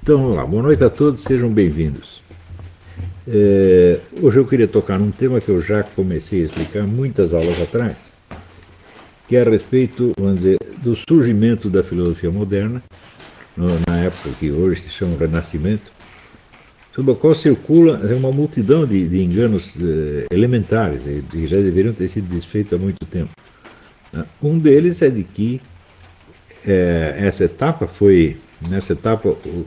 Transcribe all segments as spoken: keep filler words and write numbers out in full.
Então vamos lá, boa noite a todos, sejam bem-vindos. É, hoje eu queria tocar num tema que eu já comecei a explicar muitas aulas atrás, que é a respeito, vamos dizer, do surgimento da filosofia moderna, no, na época que hoje se chama Renascimento, sobre a qual circula uma multidão de, de enganos eh, elementares, que já deveriam ter sido desfeitos há muito tempo. Um deles é de que eh, essa etapa foi, nessa etapa, o,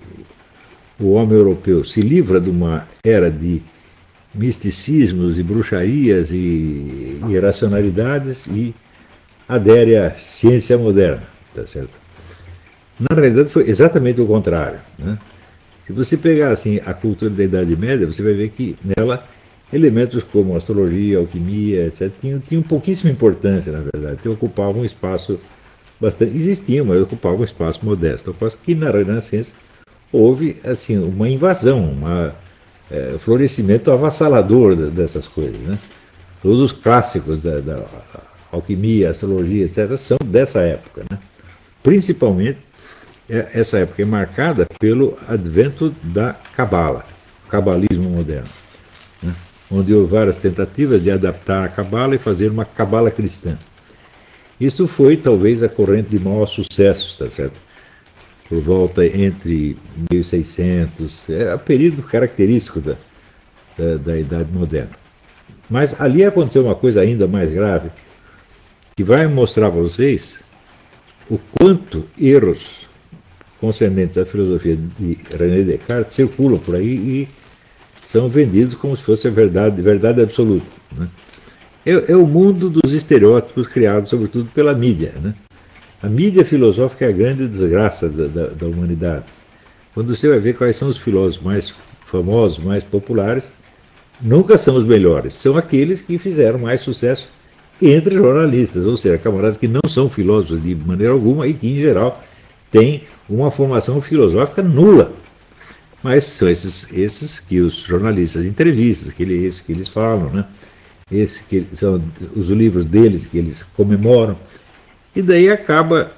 o homem europeu se livra de uma era de misticismos e bruxarias e irracionalidades e adere à ciência moderna, tá certo? Na realidade foi exatamente o contrário, né? Se você pegar assim a cultura da Idade Média, você vai ver que nela elementos como astrologia, alquimia, etcétera tinham, tinham pouquíssima importância, na verdade, que ocupavam um espaço bastante, existiam, mas ocupavam um espaço modesto. Após que na Renascença houve assim uma invasão, um é, florescimento avassalador dessas coisas, né? Todos os clássicos da, da alquimia, astrologia, etcétera são dessa época, né? Principalmente essa época é marcada pelo advento da Cabala, o cabalismo moderno, né? Onde houve várias tentativas de adaptar a Cabala e fazer uma Cabala cristã. Isso foi talvez a corrente de maior sucesso, tá certo? Por volta entre mil e seiscentos, é o período característico da, da, da Idade Moderna. Mas ali aconteceu uma coisa ainda mais grave, que vai mostrar para vocês o quanto erros concernentes à filosofia de René Descartes circulam por aí e são vendidos como se fosse a verdade, verdade absoluta, né? É, é o mundo dos estereótipos criados sobretudo pela mídia, né? A mídia filosófica é a grande desgraça da, da, da humanidade. Quando você vai ver quais são os filósofos mais famosos, mais populares, nunca são os melhores, são aqueles que fizeram mais sucesso entre jornalistas, ou seja, camaradas que não são filósofos de maneira alguma e que, em geral, têm uma formação filosófica nula. Mas são esses, esses que os jornalistas entrevistam, que eles, esses que eles falam, né? Esses que são os livros deles que eles comemoram. E daí acaba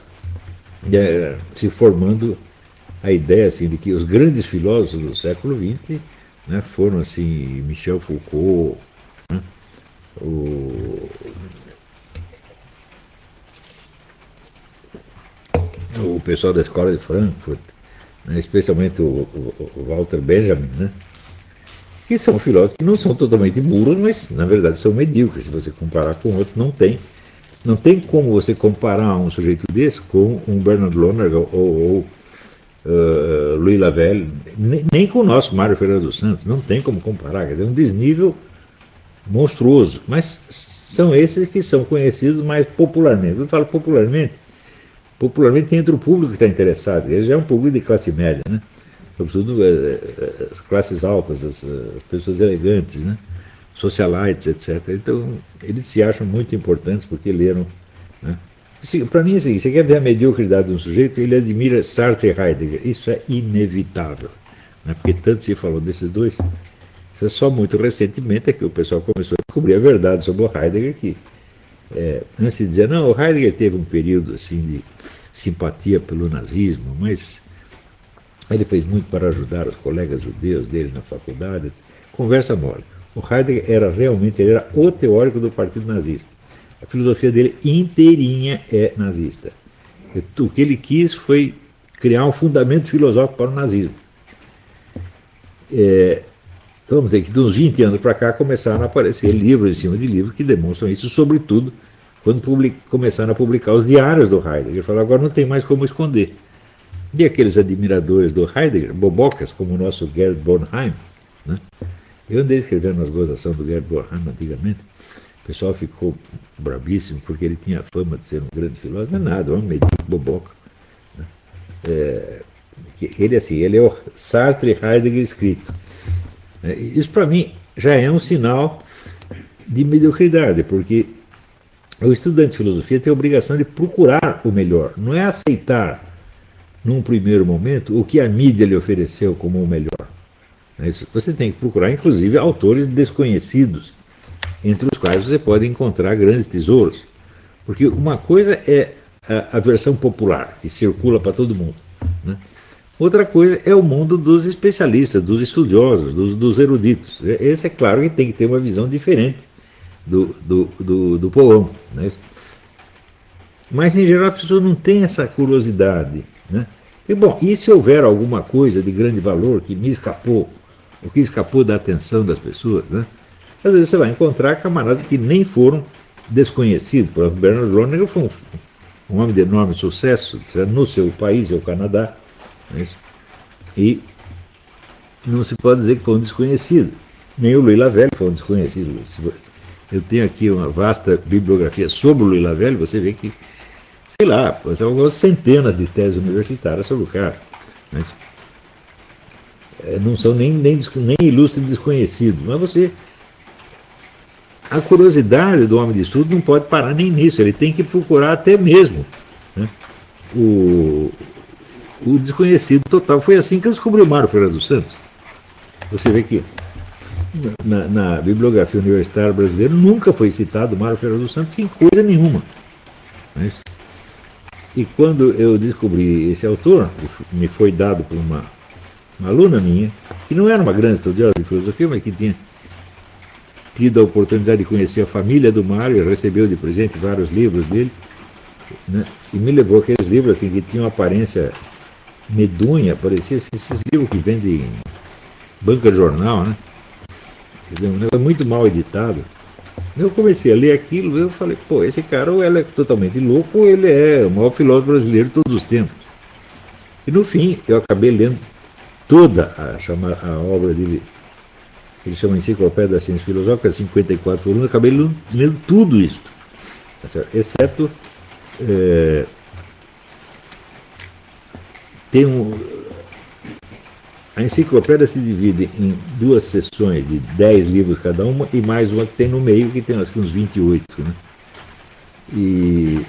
é, se formando a ideia assim, de que os grandes filósofos do século vinte, né, foram assim, Michel Foucault, né, o, o pessoal da escola de Frankfurt, né, especialmente o, o, o Walter Benjamin, né, que são filósofos que não são totalmente burros, mas na verdade são medíocres. Se você comparar com outro, não tem. Não tem como você comparar um sujeito desse com um Bernard Lonergan ou, ou uh, Louis Lavelle, nem, nem com o nosso Mário Ferreira dos Santos, não tem como comparar, quer dizer, é um desnível monstruoso, mas são esses que são conhecidos mais popularmente. Eu falo popularmente, popularmente entre o público que está interessado, ele já é um público de classe média, né? Sobretudo uh, as classes altas, as uh, pessoas elegantes, né? Socialites, etcétera. Então, eles se acham muito importantes porque leram, né? Para mim é o seguinte, você quer ver a mediocridade de um sujeito, ele admira Sartre e Heidegger. Isso é inevitável, né? Porque tanto se falou desses dois. Isso é só muito recentemente é que o pessoal começou a descobrir a verdade sobre o Heidegger, que é, antes de dizer, não, o Heidegger teve um período assim de simpatia pelo nazismo, mas ele fez muito para ajudar os colegas judeus dele na faculdade. Conversa mole. O Heidegger era realmente, ele era o teórico do partido nazista. A filosofia dele inteirinha é nazista. O que ele quis foi criar um fundamento filosófico para o nazismo. É, vamos dizer que de uns vinte anos para cá começaram a aparecer livros em cima de livros que demonstram isso, sobretudo quando public, começaram a publicar os diários do Heidegger. Ele falou, agora não tem mais como esconder. E aqueles admiradores do Heidegger, bobocas, como o nosso Gerd Bornheim, né? Eu andei escrevendo as gozações do Gerd Bornheim antigamente, o pessoal ficou brabíssimo porque ele tinha a fama de ser um grande filósofo, não é nada, é um medíocre boboca, né? É, ele assim, ele é o Sartre Heidegger escrito. É, isso para mim já é um sinal de mediocridade, porque o estudante de filosofia tem a obrigação de procurar o melhor, não é aceitar num primeiro momento o que a mídia lhe ofereceu como o melhor. Você tem que procurar, inclusive, autores desconhecidos, entre os quais você pode encontrar grandes tesouros. Porque uma coisa é a, a versão popular, que circula para todo mundo, né? Outra coisa é o mundo dos especialistas, dos estudiosos, dos, dos eruditos. Esse é claro que tem que ter uma visão diferente do, do, do, do povão. Né? Mas, em geral, a pessoa não tem essa curiosidade. Né? E, bom, e se houver alguma coisa de grande valor que me escapou, ou que escapou da atenção das pessoas, né? Às vezes você vai encontrar camaradas que nem foram desconhecidos. Por exemplo, Bernard Lonergan foi um, um homem de enorme sucesso no seu país, é o Canadá. Né? E não se pode dizer que foi um desconhecido. Nem o Louis Lavelle foi um desconhecido. Eu tenho aqui uma vasta bibliografia sobre o Louis Lavelle, você vê que, sei lá, são algumas centenas de teses universitárias sobre o cara. Mas não são nem, nem, nem ilustres desconhecidos. Mas você... A curiosidade do homem de estudo não pode parar nem nisso, ele tem que procurar até mesmo, né, o, o desconhecido total. Foi assim que eu descobri o Mário Ferreira dos Santos. Você vê que na, na bibliografia universitária brasileira nunca foi citado o Mário Ferreira dos Santos em coisa nenhuma. Mas, e quando eu descobri esse autor, me foi dado por uma, uma aluna minha, que não era uma grande estudiosa de filosofia, mas que tinha tido a oportunidade de conhecer a família do Mário, recebeu de presente vários livros dele, né, e me levou aqueles livros assim, que tinham uma aparência medonha, parecia esses livros que vendem em banca de jornal, né? Um negócio muito mal editado. Eu comecei a ler aquilo e eu falei, pô, esse cara ou ele é totalmente louco ou ele é o maior filósofo brasileiro de todos os tempos. E no fim eu acabei lendo toda a, chama, a obra dele, ele chama Enciclopédia das Ciências Filosóficas, cinquenta e quatro volumes, eu acabei lendo, lendo tudo isso, exceto é, tem um, a enciclopédia se divide em duas seções de dez livros cada uma e mais uma que tem no meio, que tem acho que uns vinte e oito. Né? E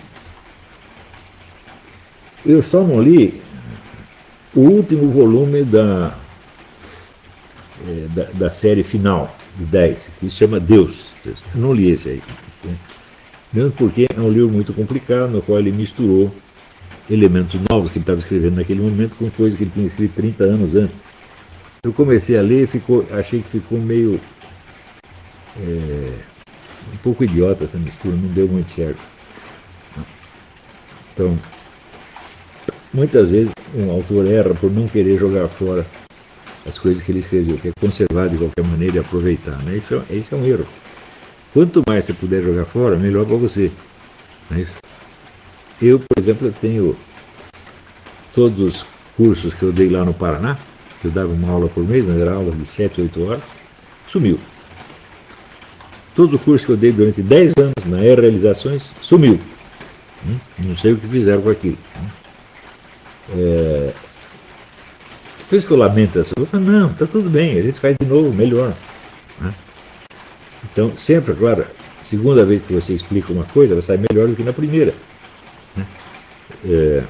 eu só não li o último volume da É, da, da série final, de dez, que se chama Deus. Eu não li esse aí. Né? Mesmo porque é um livro muito complicado, no qual ele misturou elementos novos que ele estava escrevendo naquele momento com coisas que ele tinha escrito trinta anos antes. Eu comecei a ler e ficou, achei que ficou meio... É, um pouco idiota essa mistura, não deu muito certo. Então, muitas vezes um autor erra por não querer jogar fora as coisas que ele escreveu, que é conservar de qualquer maneira e aproveitar. Né? Isso, isso é um erro. Quanto mais você puder jogar fora, melhor para você. Não é isso? Eu, por exemplo, eu tenho todos os cursos que eu dei lá no Paraná, que eu dava uma aula por mês, mas era aula de sete, oito horas, sumiu. Todo o curso que eu dei durante dez anos na E Realizações, sumiu. Não sei o que fizeram com aquilo. É... Por isso que eu lamento essa coisa. Eu falo, não, está tudo bem, a gente faz de novo, melhor. Né? Então, sempre, claro, segunda vez que você explica uma coisa, ela sai melhor do que na primeira. Né? É...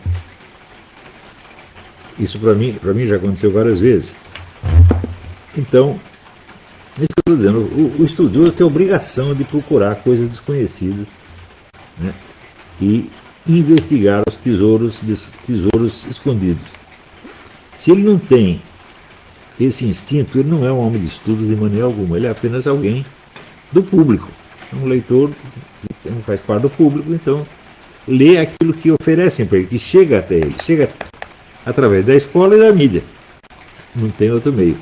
Isso para mim, para mim já aconteceu várias vezes. Então, isso que eu estou dizendo, o, o estudioso tem a obrigação de procurar coisas desconhecidas, né? E investigar os tesouros, tesouros escondidos. Se ele não tem esse instinto, ele não é um homem de estudos de maneira alguma, ele é apenas alguém do público, um leitor que não faz parte do público, então lê aquilo que oferecem para ele, que chega até ele, chega através da escola e da mídia, não tem outro meio.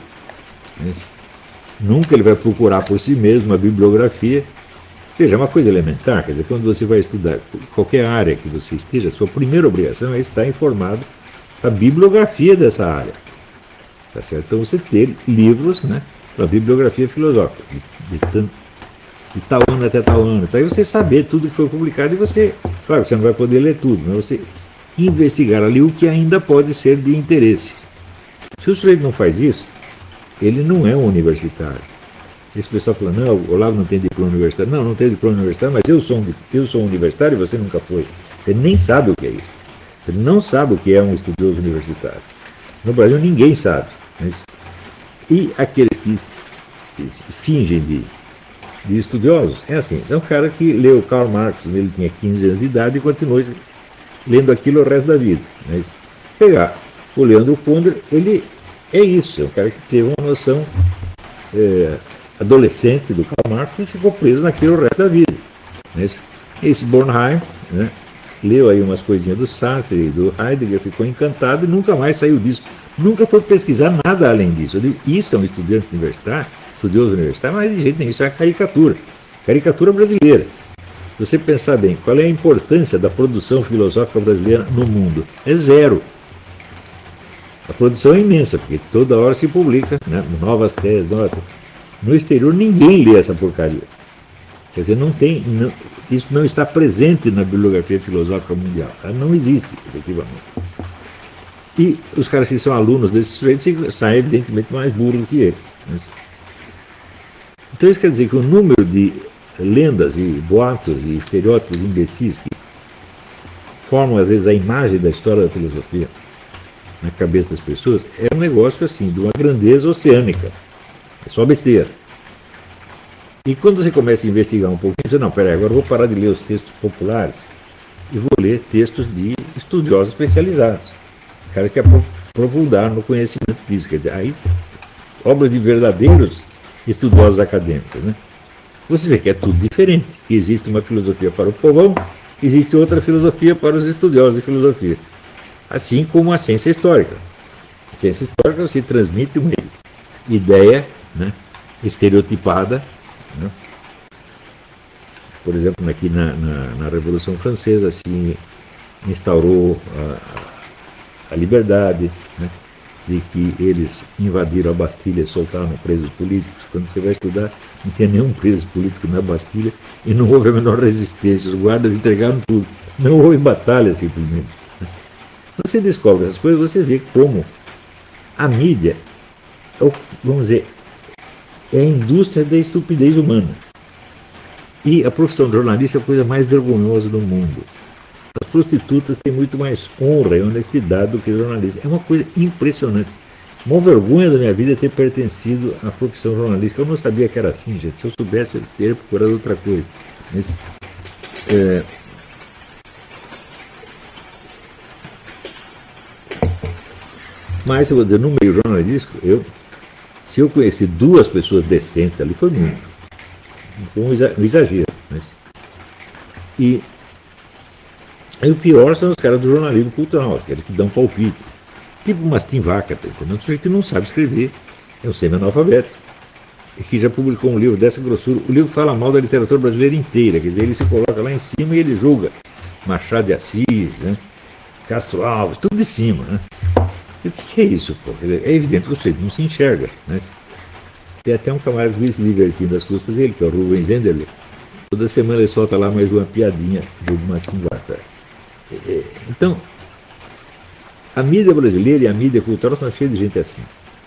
Nunca ele vai procurar por si mesmo a bibliografia. Veja, é uma coisa elementar, quer dizer, quando você vai estudar qualquer área que você esteja, a sua primeira obrigação é estar informado a bibliografia dessa área. Tá certo? Então você ter livros, né, para bibliografia filosófica, de, de, tanto, de tal ano até tal ano. Então, aí você saber tudo que foi publicado e você, claro, você não vai poder ler tudo, mas você investigar ali o que ainda pode ser de interesse. Se o sujeito não faz isso, ele não é um universitário. Esse pessoal fala, não, o Olavo não tem diploma universitário. Não, não tem diploma universitário, mas eu sou, um, eu sou um universitário e você nunca foi. Você nem sabe o que é isso. Você não sabe o que é um estudioso universitário. No Brasil ninguém sabe. Mas... E aqueles que, que se fingem de, de estudiosos, é assim, são caras que leu Karl Marx, ele tinha quinze anos de idade e continuou lendo aquilo o resto da vida. Mas pegar O Leandro Kondler, ele é isso, é um cara que teve uma noção é, adolescente do Karl Marx e ficou preso naquilo o resto da vida. Né? Esse Bornheim, né, leu aí umas coisinhas do Sartre e do Heidegger, ficou encantado e nunca mais saiu disso. Nunca foi pesquisar nada além disso. Eu digo, isso é um estudante universitário, estudioso universitário, mas de jeito nenhum, isso é caricatura. Caricatura brasileira. Se você pensar bem, qual é a importância da produção filosófica brasileira no mundo? É zero. A produção é imensa, porque toda hora se publica, né, novas teses, novas... No exterior ninguém lê essa porcaria. Quer dizer, não tem, não, isso não está presente na bibliografia filosófica mundial. Ela não existe, efetivamente. E os caras que são alunos desses sujeitos saem, evidentemente, mais burros do que eles. Então isso quer dizer que o número de lendas e boatos e estereótipos imbecis que formam, às vezes, a imagem da história da filosofia na cabeça das pessoas é um negócio, assim, de uma grandeza oceânica. É só besteira. E quando você começa a investigar um pouquinho, você diz, não, peraí, agora eu vou parar de ler os textos populares e vou ler textos de estudiosos especializados. Caras que aprofundaram no conhecimento disso. Quer dizer, aí, obras de verdadeiros estudiosos acadêmicos, né? Você vê que é tudo diferente, que existe uma filosofia para o povão, existe outra filosofia para os estudiosos de filosofia. Assim como a ciência histórica. A ciência histórica se transmite uma ideia, né, estereotipada, né? Por exemplo, aqui na, na, na Revolução Francesa se instaurou a, a liberdade, né, de que eles invadiram a Bastilha e soltaram presos políticos. Quando você vai estudar, não tinha nenhum preso político na Bastilha e não houve a menor resistência. Os guardas entregaram tudo. Não houve batalha, simplesmente. Você descobre essas coisas, você vê como a mídia, é, vamos dizer, é a indústria da estupidez humana. E a profissão de jornalista é a coisa mais vergonhosa do mundo. As prostitutas têm muito mais honra e honestidade do que jornalistas. É uma coisa impressionante. Uma vergonha da minha vida é ter pertencido à profissão jornalística. Eu não sabia que era assim, gente. Se eu soubesse, eu teria procurado outra coisa. Mas, é... Mas, eu vou dizer, no meio jornalístico, eu, se eu conheci duas pessoas decentes ali, foi muito. Foi um exagero. Mas... E... E o pior são os caras do jornalismo cultural, os caras que dão palpite. Tipo uma Mastin Vaca, entendeu? Um sujeito que não sabe escrever, é um semi-analfabeto, e que já publicou um livro dessa grossura. O livro fala mal da literatura brasileira inteira, quer dizer, ele se coloca lá em cima e ele julga Machado de Assis, né? Castro Alves, tudo de cima, né? E o que é isso, pô? Quer dizer, é evidente que o sujeito não se enxerga, né? Tem até um camarada que se divertindo das custas dele, que é o Rubens Enderle. Toda semana ele solta lá mais uma piadinha do Mastin Vaca. Então, a mídia brasileira e a mídia cultural estão cheias de gente assim.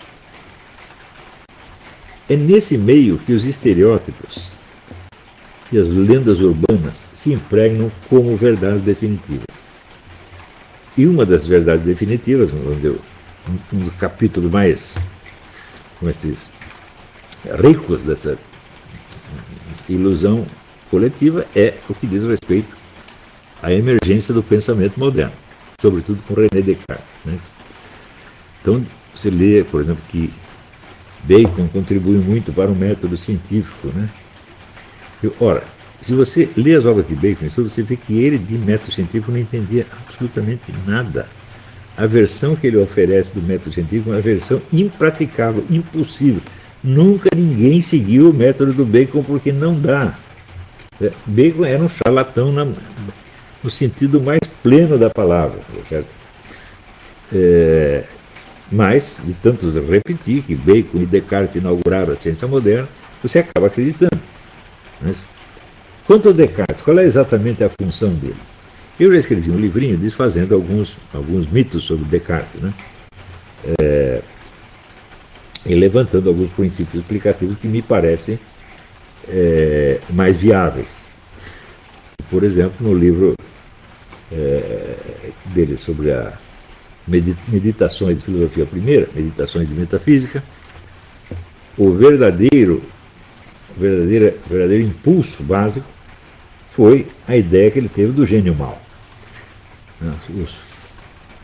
É nesse meio que os estereótipos e as lendas urbanas se impregnam como verdades definitivas. E uma das verdades definitivas, vamos dizer, um dos capítulos mais, como é que se diz, ricos dessa ilusão coletiva é o que diz respeito a emergência do pensamento moderno, sobretudo com René Descartes. Né? Então, você lê, por exemplo, que Bacon contribui muito para o método científico. Né? E, ora, se você lê as obras de Bacon, você vê que ele, de método científico, não entendia absolutamente nada. A versão que ele oferece do método científico é uma versão impraticável, impossível. Nunca ninguém seguiu o método do Bacon porque não dá. Bacon era um charlatão na... no sentido mais pleno da palavra, certo? É, mas, de tantos repetir que Bacon e Descartes inauguraram a ciência moderna, você acaba acreditando. Mas, quanto ao Descartes, qual é exatamente a função dele? Eu já escrevi um livrinho desfazendo alguns, alguns mitos sobre Descartes, né? É, e levantando alguns princípios explicativos que me parecem é, mais viáveis. Por exemplo, no livro é, dele sobre a Meditações de Filosofia Primeira, Meditações de Metafísica, o verdadeiro, o verdadeiro, o verdadeiro impulso básico foi a ideia que ele teve do gênio mau. Os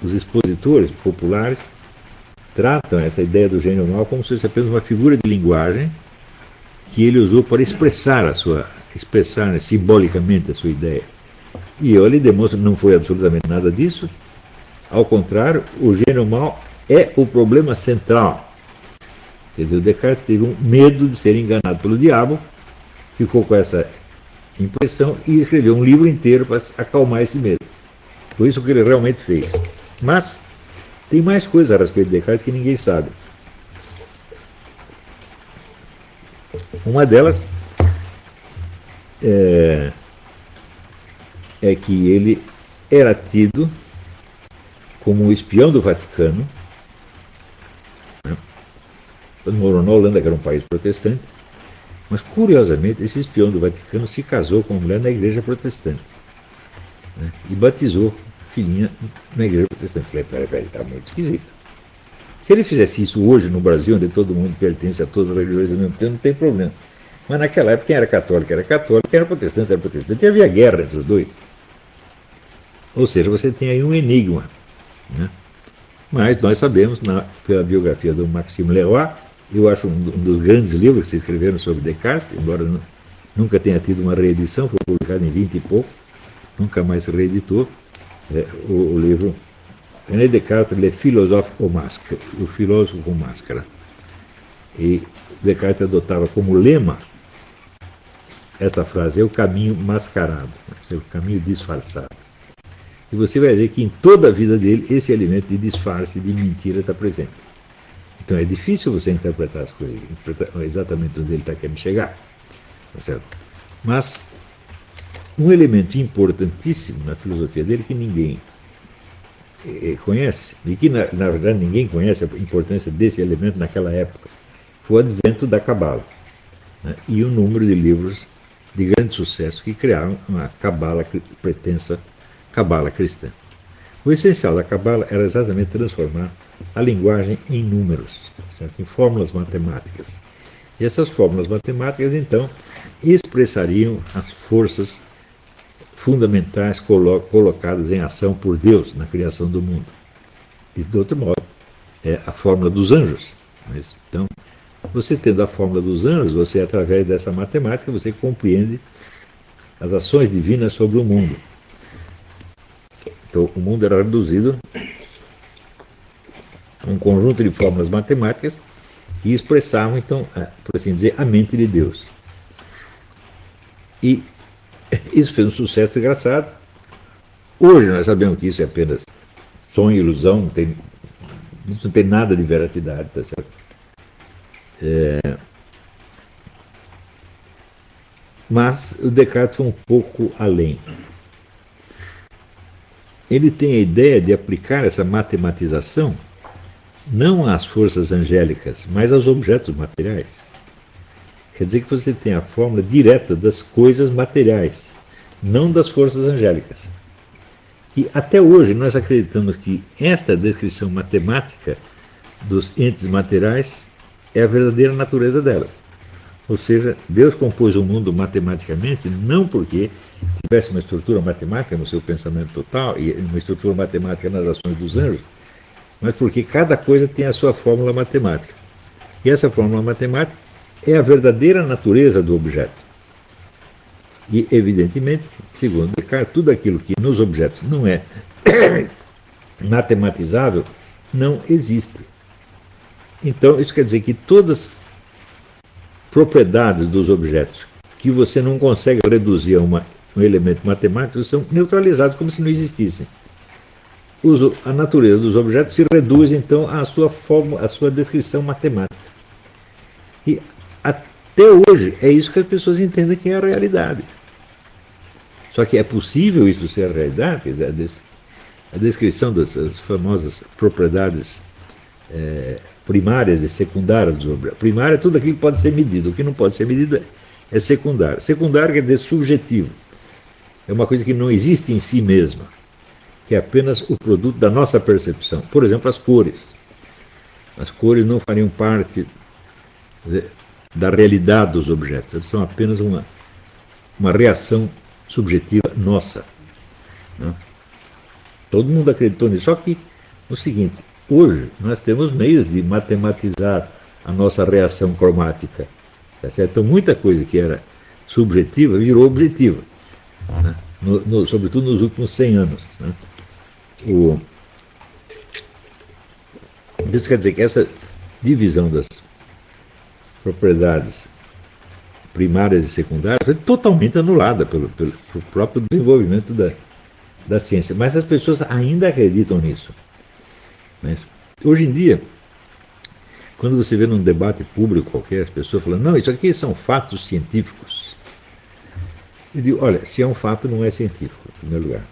os expositores populares tratam essa ideia do gênio mal como se fosse apenas uma figura de linguagem que ele usou para expressar a sua, expressar né, simbolicamente a sua ideia. E eu lhe demonstro que não foi absolutamente nada disso. Ao contrário, o gênio mal é o problema central. Quer dizer, o Descartes teve um medo de ser enganado pelo diabo, ficou com essa impressão e escreveu um livro inteiro para acalmar esse medo. Foi isso que ele realmente fez. Mas tem mais coisas a respeito de Descartes que ninguém sabe. Uma delas é, é que ele era tido como um espião do Vaticano. Né? Morou na Holanda, que era um país protestante, mas curiosamente esse espião do Vaticano se casou com uma mulher na igreja protestante, né? E batizou a filhinha na igreja protestante. Falei, peraí, peraí, está muito esquisito. Se ele fizesse isso hoje no Brasil, onde todo mundo pertence a todas as religiões ao mesmo tempo, não tem problema. Mas naquela época, quem era católico era católico, quem era protestante era protestante, e havia guerra entre os dois. Ou seja, você tem aí um enigma, né? Mas nós sabemos, na, pela biografia do Maxime Leroy, eu acho um, um dos grandes livros que se escreveram sobre Descartes, embora não, nunca tenha tido uma reedição, foi publicado em vinte e pouco, nunca mais se reeditou, é, o, o livro René Descartes, Le Philosophe au Masque, o filósofo com máscara. E Descartes adotava como lema esta frase, é o caminho mascarado, é o caminho disfarçado. E você vai ver que em toda a vida dele esse elemento de disfarce, de mentira está presente. Então é difícil você interpretar as coisas, interpretar exatamente onde ele está querendo chegar. Tá certo? Mas um elemento importantíssimo na filosofia dele que ninguém eh, conhece, e que na, na verdade ninguém conhece a importância desse elemento naquela época, foi o advento da Cabala, né? E o número de livros de grande sucesso que criaram uma Cabala pretensa Cabala cristã. O essencial da Cabala era exatamente transformar a linguagem em números, certo? Em fórmulas matemáticas. E essas fórmulas matemáticas, então, expressariam as forças fundamentais colo colocadas em ação por Deus na criação do mundo. E, de outro modo, é a fórmula dos anjos. Mas, então, você tendo a fórmula dos anjos, você, através dessa matemática, você compreende as ações divinas sobre o mundo. Então, o mundo era reduzido a um conjunto de fórmulas matemáticas que expressavam, então, por assim dizer, a mente de Deus. E isso fez um sucesso desgraçado. Hoje nós sabemos que isso é apenas sonho, ilusão, não tem, isso não tem nada de veracidade, tá certo? É, mas o Descartes foi um pouco além. Ele tem a ideia de aplicar essa matematização não às forças angélicas, mas aos objetos materiais. Quer dizer que você tem a fórmula direta das coisas materiais, não das forças angélicas. E até hoje nós acreditamos que esta descrição matemática dos entes materiais é a verdadeira natureza delas. Ou seja, Deus compôs o mundo matematicamente não porque tivesse uma estrutura matemática no seu pensamento total e uma estrutura matemática nas ações dos anjos, mas porque cada coisa tem a sua fórmula matemática. E essa fórmula matemática é a verdadeira natureza do objeto. E, evidentemente, segundo Descartes, tudo aquilo que nos objetos não é matematizável não existe. Então, isso quer dizer que todas as propriedades dos objetos que você não consegue reduzir a uma, um elemento matemático são neutralizados como se não existissem. A natureza dos objetos se reduz, então, à sua forma, à sua descrição matemática. E até hoje é isso que as pessoas entendem que é a realidade. Só que é possível isso ser a realidade? Quer dizer, a, des, a descrição das famosas propriedades é, primárias e secundárias dos objetos. Primária é tudo aquilo que pode ser medido. O que não pode ser medido é secundário. Secundário quer dizer subjetivo. É uma coisa que não existe em si mesma, que é apenas o produto da nossa percepção. Por exemplo, as cores. As cores não fariam parte da realidade dos objetos. Eles são apenas uma, uma reação subjetiva nossa. Né? Todo mundo acreditou nisso. Só que o seguinte: hoje nós temos meios de matematizar a nossa reação cromática. Tá certo? Então, muita coisa que era subjetiva virou objetiva, né? no, no, sobretudo nos últimos cem anos. Né? O, isso quer dizer que essa divisão das propriedades primárias e secundárias foi totalmente anulada pelo, pelo, pelo próprio desenvolvimento da, da ciência. Mas as pessoas ainda acreditam nisso. Né? Hoje em dia, quando você vê num debate público qualquer, as pessoas falando, não, isso aqui são fatos científicos. Eu digo, olha, se é um fato, não é científico, em primeiro lugar.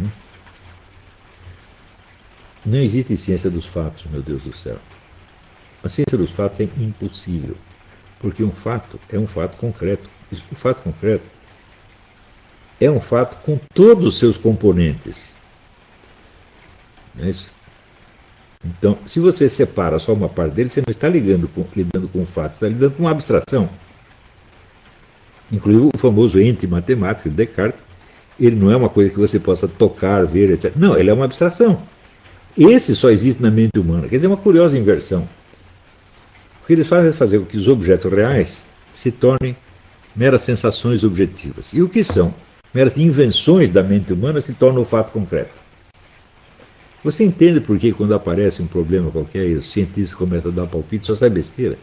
Não existe ciência dos fatos, meu Deus do céu. A ciência dos fatos é impossível, porque um fato é um fato concreto. Um fato concreto é um fato com todos os seus componentes. Não é isso? Então, se você separa só uma parte dele, você não está lidando com, lidando com o fato, você está lidando com uma abstração. Inclusive o famoso ente matemático de Descartes, ele não é uma coisa que você possa tocar, ver, etcétera. Não, ele é uma abstração. Esse só existe na mente humana. Quer dizer, é uma curiosa inversão. O que eles fazem é fazer com que os objetos reais se tornem meras sensações objetivas. E o que são meras invenções da mente humana se tornam o fato concreto. Você entende por que quando aparece um problema qualquer e os cientistas começam a dar palpite, só sai besteira?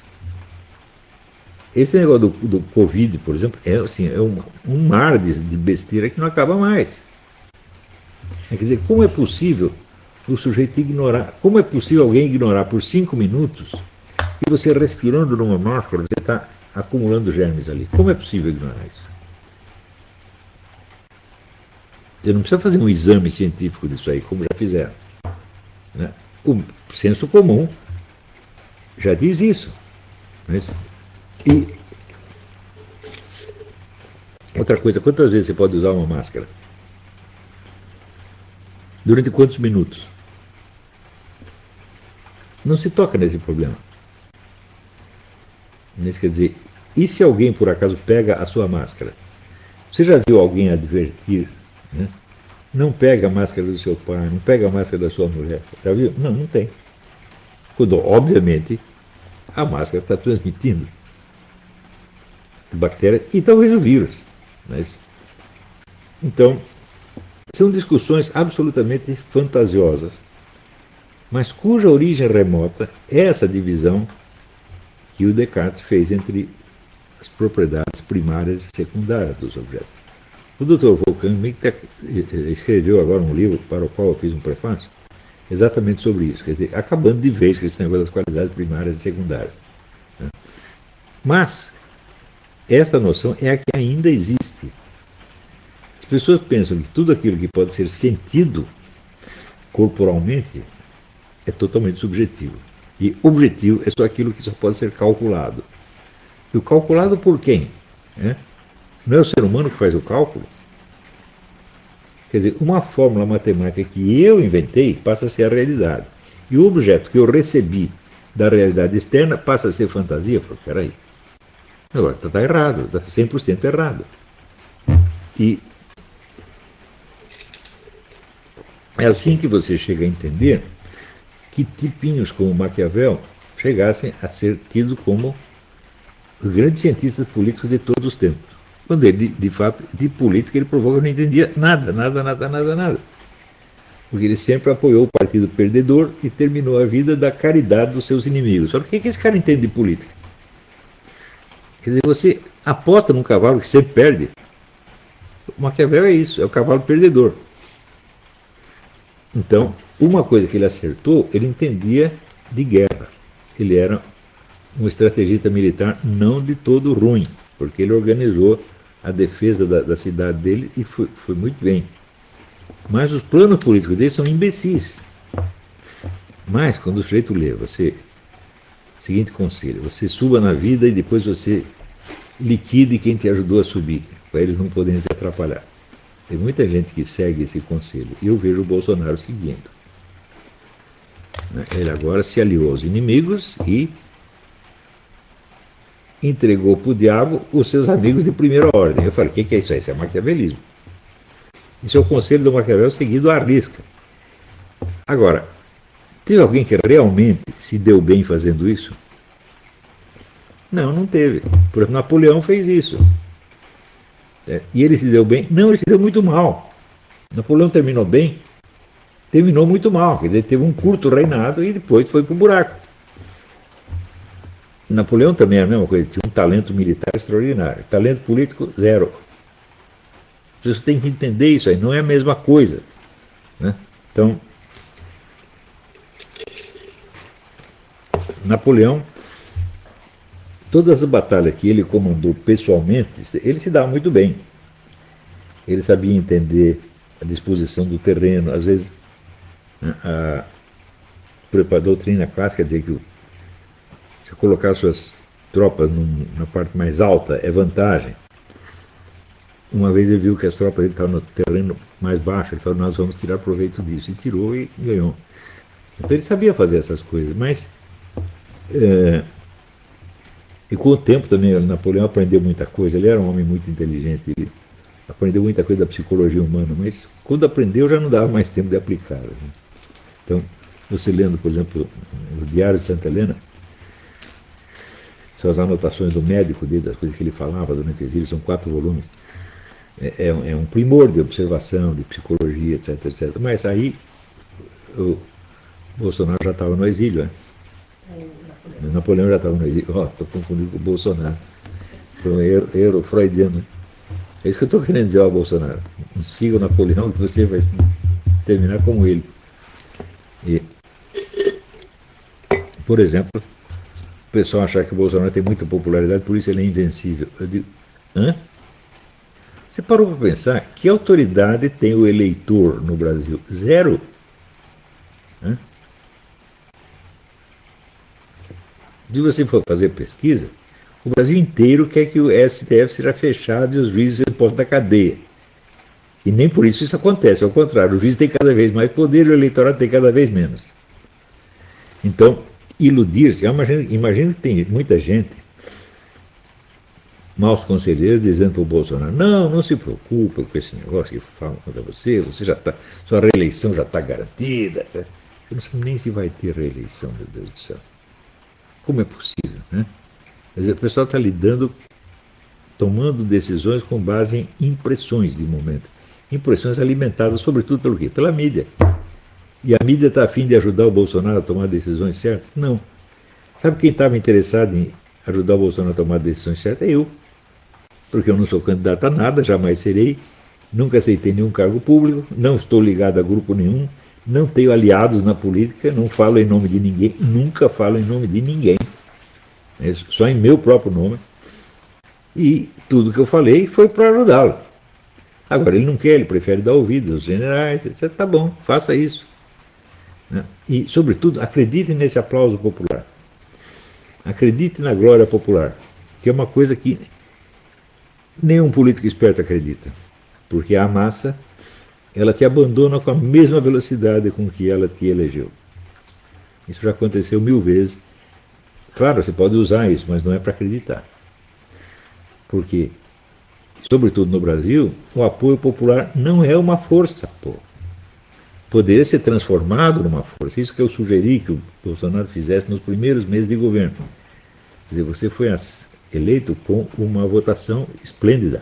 Esse negócio do, do Covid, por exemplo, é, assim, é um, um mar de, de besteira que não acaba mais. Quer dizer, como é possível o sujeito ignorar, como é possível alguém ignorar por cinco minutos que você respirando numa máscara, você está acumulando germes ali? Como é possível ignorar isso? Você não precisa fazer um exame científico disso aí, como já fizeram. Né? O senso comum já diz isso. Né? E outra coisa, quantas vezes você pode usar uma máscara? Durante quantos minutos? Não se toca nesse problema. Isso quer dizer, e se alguém por acaso pega a sua máscara? Você já viu alguém advertir? Né? Não pega a máscara do seu pai, não pega a máscara da sua mulher. Já viu? Não, não tem. Quando, obviamente, a máscara está transmitindo bactéria e talvez o vírus. Né? Então, são discussões absolutamente fantasiosas, mas cuja origem remota é essa divisão que o Descartes fez entre as propriedades primárias e secundárias dos objetos. O doutor Wolfgang escreveu agora um livro para o qual eu fiz um prefácio exatamente sobre isso, quer dizer, acabando de vez com esse negócio das qualidades primárias e secundárias. Né? Mas essa noção é a que ainda existe. As pessoas pensam que tudo aquilo que pode ser sentido corporalmente é totalmente subjetivo. E objetivo é só aquilo que só pode ser calculado. E o calculado por quem? É? Não é o ser humano que faz o cálculo? Quer dizer, uma fórmula matemática que eu inventei passa a ser a realidade. E o objeto que eu recebi da realidade externa passa a ser fantasia. Eu falo, peraí, o negócio está errado, está cem por cento errado. E é assim que você chega a entender que tipinhos como Maquiavel chegassem a ser tidos como os grandes cientistas políticos de todos os tempos. Quando ele, de, de fato, de política, ele provou que não entendia nada, nada, nada, nada, nada. Porque ele sempre apoiou o partido perdedor e terminou a vida da caridade dos seus inimigos. Só que o que esse cara entende de política? Quer dizer, você aposta num cavalo que sempre perde. O Maquiavel é isso, é o cavalo perdedor. Então, uma coisa que ele acertou, ele entendia de guerra. Ele era um estrategista militar não de todo ruim, porque ele organizou a defesa da, da cidade dele e foi, foi muito bem. Mas os planos políticos dele são imbecis. Mas, quando o sujeito lê, você, seguinte conselho, você suba na vida e depois você liquide quem te ajudou a subir, para eles não poderem te atrapalhar. Tem muita gente que segue esse conselho. E eu vejo o Bolsonaro seguindo. Ele agora se aliou aos inimigos e entregou para o diabo os seus amigos de primeira ordem. Eu falei, o que, que é isso aí? Isso é maquiavelismo. Isso é o conselho do Maquiavel seguido à risca. Agora, Teve alguém que realmente se deu bem fazendo isso? Não, não teve. Por exemplo, Napoleão fez isso. É, e ele se deu bem? Não, ele se deu muito mal. Napoleão terminou bem? Terminou muito mal. Quer dizer, teve um curto reinado e depois foi para o buraco. Napoleão também era a mesma coisa, tinha um talento militar extraordinário. Talento político, zero. Você tem que entender isso aí, não é a mesma coisa. Né? Então, Napoleão, todas as batalhas que ele comandou pessoalmente, ele se dava muito bem. Ele sabia entender a disposição do terreno, às vezes a, a doutrina clássica dizer que se colocar suas tropas num, na parte mais alta é vantagem. Uma vez ele viu que as tropas estavam no terreno mais baixo, ele falou, nós vamos tirar proveito disso. E tirou e ganhou. Então ele sabia fazer essas coisas, mas é, e com o tempo também Napoleão aprendeu muita coisa, ele era um homem muito inteligente, ele aprendeu muita coisa da psicologia humana, mas quando aprendeu já não dava mais tempo de aplicar. Né? Então, você lendo, por exemplo, o Diário de Santa Helena, são as anotações do médico dele, das coisas que ele falava durante o exílio, são quatro volumes. É, é um primor de observação, de psicologia, etc, etcétera. Mas aí o Bolsonaro já estava no exílio, né? O Napoleão já estava no exílio. Ó, oh, estou confundindo com o Bolsonaro. Foi um erro, erro freudiano. Né? É isso que eu estou querendo dizer ao Bolsonaro. Não siga o Napoleão que você vai terminar como ele. E, por exemplo, o pessoal achar que o Bolsonaro tem muita popularidade, por isso ele é invencível. Eu digo, hã? Você parou para pensar que autoridade tem o eleitor no Brasil? Zero. Hã? Se você for fazer pesquisa, o Brasil inteiro quer que o S T F seja fechado e os juízes sejam postos na cadeia. E nem por isso isso acontece, ao contrário, o juiz tem cada vez mais poder e o eleitorado tem cada vez menos. Então, iludir-se, imagino, imagino que tem muita gente, maus conselheiros, dizendo para o Bolsonaro, não, não se preocupe com esse negócio que falam contra você, você já tá, sua reeleição já está garantida. Você não sabe nem se vai ter reeleição, meu Deus do céu. Como é possível, né? Quer dizer, o pessoal está lidando, tomando decisões com base em impressões de momento. Impressões alimentadas, sobretudo, pelo quê? Pela mídia. E a mídia está a fim de ajudar o Bolsonaro a tomar decisões certas? Não. Sabe quem estava interessado em ajudar o Bolsonaro a tomar decisões certas? É eu. Porque eu não sou candidato a nada, jamais serei, nunca aceitei nenhum cargo público, não estou ligado a grupo nenhum, não tenho aliados na política, não falo em nome de ninguém, nunca falo em nome de ninguém, é só em meu próprio nome. E tudo que eu falei foi para ajudá-lo. Agora, ele não quer, ele prefere dar ouvidos aos generais, etcétera. Tá bom, faça isso. E, sobretudo, acredite nesse aplauso popular. Acredite na glória popular, que é uma coisa que nenhum político esperto acredita. Porque a massa, ela te abandona com a mesma velocidade com que ela te elegeu. Isso já aconteceu mil vezes. Claro, você pode usar isso, mas não é para acreditar. Porque, sobretudo no Brasil, o apoio popular não é uma força, pô. Poderia ser transformado numa força. Isso que eu sugeri que o Bolsonaro fizesse nos primeiros meses de governo. Quer dizer, você foi eleito com uma votação esplêndida.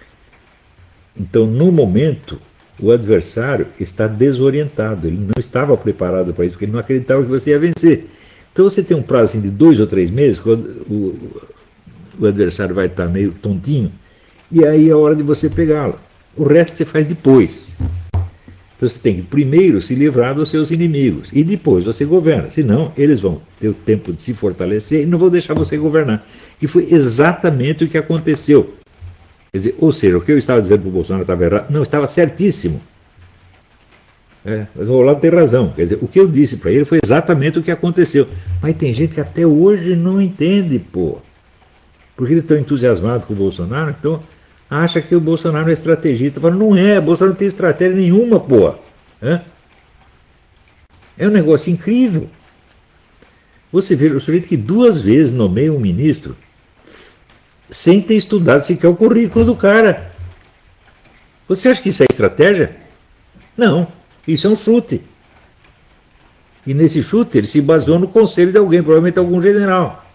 Então, no momento, o adversário está desorientado. Ele não estava preparado para isso, porque ele não acreditava que você ia vencer. Então, você tem um prazo assim, de dois ou três meses, quando o, o adversário vai estar meio tontinho, e aí é a hora de você pegá-lo. O resto você faz depois. Então você tem que primeiro se livrar dos seus inimigos e depois você governa, senão eles vão ter o tempo de se fortalecer e não vão deixar você governar. E foi exatamente o que aconteceu. Quer dizer, ou seja, o que eu estava dizendo para o Bolsonaro estava errado, não, estava certíssimo. É, mas o Olavo tem razão. Quer dizer, o que eu disse para ele foi exatamente o que aconteceu. Mas tem gente que até hoje não entende, pô. Porque eles estão entusiasmados com o Bolsonaro, então acha que o Bolsonaro é estrategista. Fala, não é, o Bolsonaro não tem estratégia nenhuma, pô. É? É um negócio incrível. Você vê o sujeito que duas vezes nomeia um ministro sem ter estudado sequer o currículo do cara. Você acha que isso é estratégia? Não, isso é um chute. E nesse chute ele se baseou no conselho de alguém, provavelmente algum general.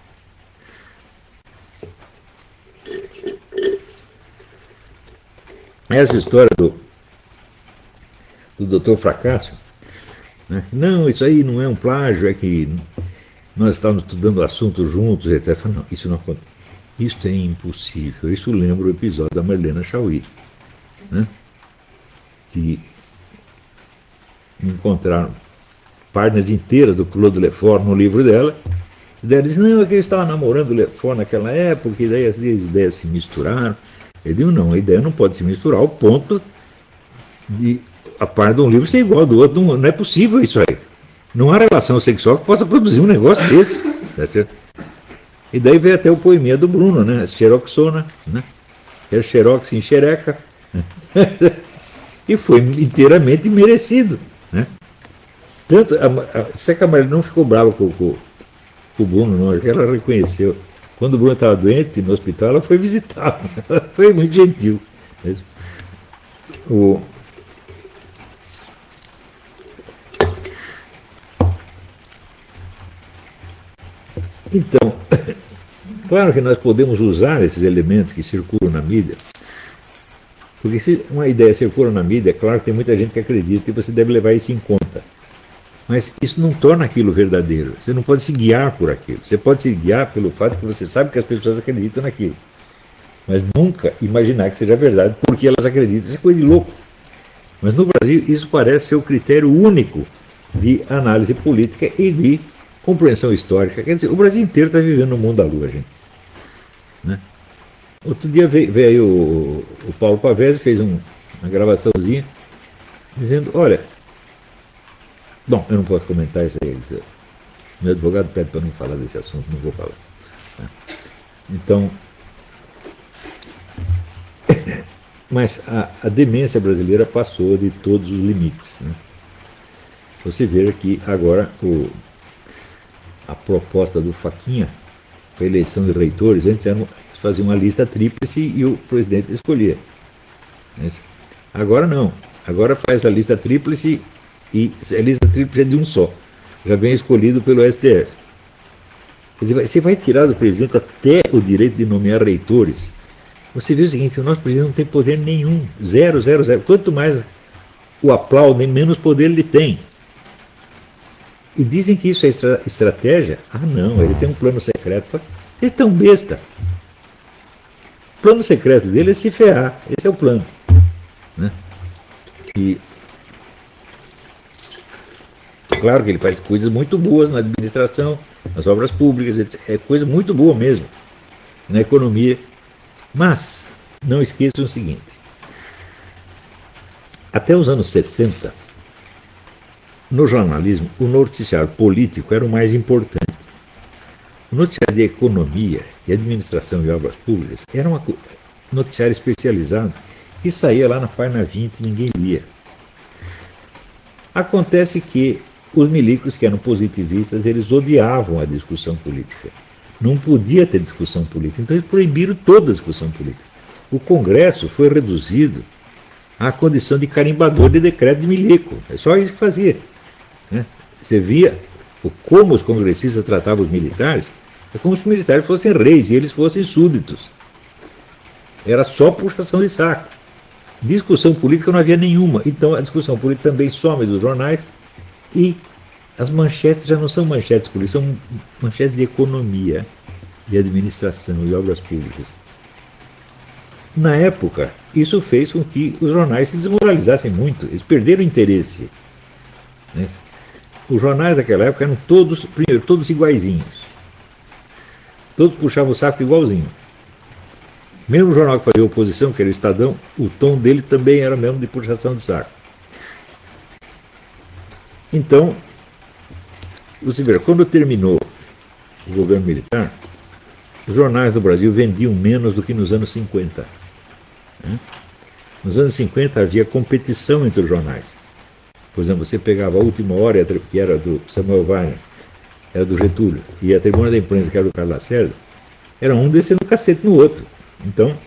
Essa história do, do doutor Fracácio, né? Não, isso aí não é um plágio, é que nós estávamos estudando assuntos juntos, etcétera. Não, isso não acontece. Isso é impossível. Isso lembra o episódio da Marlene Chauí, né? Que encontraram páginas inteiras do Claude Lefort no livro dela, e daí ela disse, não, é que eu estava namorando o Lefort naquela época, e daí as ideias se misturaram. Ele disse, não, a ideia não pode se misturar ao ponto de a parte de um livro ser igual ao do outro. Não, não é possível isso aí. Não há relação sexual que possa produzir um negócio desse. Tá certo? E daí veio até o poeminha do Bruno, né? Xeroxona, né? É xerox em xereca. E foi inteiramente merecido, né? Tanto, a, a Seca Maria não ficou brava com, com, com o Bruno, não, ela reconheceu. Quando o Bruno estava doente no hospital, ela foi visitá-lo. Foi muito gentil. O... Então, claro que nós podemos usar esses elementos que circulam na mídia, porque se uma ideia circula na mídia, é claro que tem muita gente que acredita e você deve levar isso em conta. Mas isso não torna aquilo verdadeiro. Você não pode se guiar por aquilo. Você pode se guiar pelo fato que você sabe que as pessoas acreditam naquilo. Mas nunca imaginar que seja verdade porque elas acreditam. Isso é coisa de louco. Mas no Brasil isso parece ser o critério único de análise política e de compreensão histórica. Quer dizer, o Brasil inteiro está vivendo no mundo da lua, gente. Né? Outro dia veio, veio aí o, o Paulo Pavese, fez um, uma gravaçãozinha dizendo, olha, bom, eu não posso comentar isso aí. Meu advogado pede para não falar desse assunto, não vou falar. Tá? Então, mas a, a demência brasileira passou de todos os limites. Né? Você vê que agora o, a proposta do Faquinha para a eleição de reitores, antes era fazer uma lista tríplice e o presidente escolhia. Agora não. Agora faz a lista tríplice e a lista tríplice é de um só. Já vem escolhido pelo S T F. Quer dizer, você vai tirar do presidente até o direito de nomear reitores. Você vê o seguinte, o nosso presidente não tem poder nenhum. Zero, zero, zero. Quanto mais o aplaudem, menos poder ele tem. E dizem que isso é estra estratégia. Ah, não, ele tem um plano secreto. Eles estão besta. O plano secreto dele é se ferrar. Esse é o plano. Né? E claro que ele faz coisas muito boas na administração, nas obras públicas, etcétera. É coisa muito boa mesmo, na economia. Mas não esqueçam o seguinte, até os anos sessenta, no jornalismo, o noticiário político era o mais importante. O noticiário de economia e administração de obras públicas era um noticiário especializado que saía lá na página vinte e ninguém lia. Acontece que os milicos, que eram positivistas, eles odiavam a discussão política. Não podia ter discussão política, então eles proibiram toda a discussão política. O Congresso foi reduzido à condição de carimbador de decreto de milico. É só isso que fazia. Né? Você via o, como os congressistas tratavam os militares, é como se os militares fossem reis e eles fossem súditos. Era só puxação de saco. Discussão política não havia nenhuma. Então a discussão política também some dos jornais e as manchetes já não são manchetes políticas, são manchetes de economia, de administração e obras públicas. Na época, isso fez com que os jornais se desmoralizassem muito, eles perderam o interesse. Né? Os jornais daquela época eram todos, primeiro, todos iguaizinhos. Todos puxavam o saco igualzinho. Mesmo o jornal que fazia oposição, que era o Estadão, o tom dele também era mesmo de puxação de saco. Então, você vê, quando terminou o governo militar, os jornais do Brasil vendiam menos do que nos anos cinquenta. Nos anos cinquenta havia competição entre os jornais. Por exemplo, você pegava a Última Hora, que era do Samuel Weiner, era do Getúlio, e a Tribuna da Imprensa, que era do Carlos Lacerda, era um descendo o cacete no outro. Então,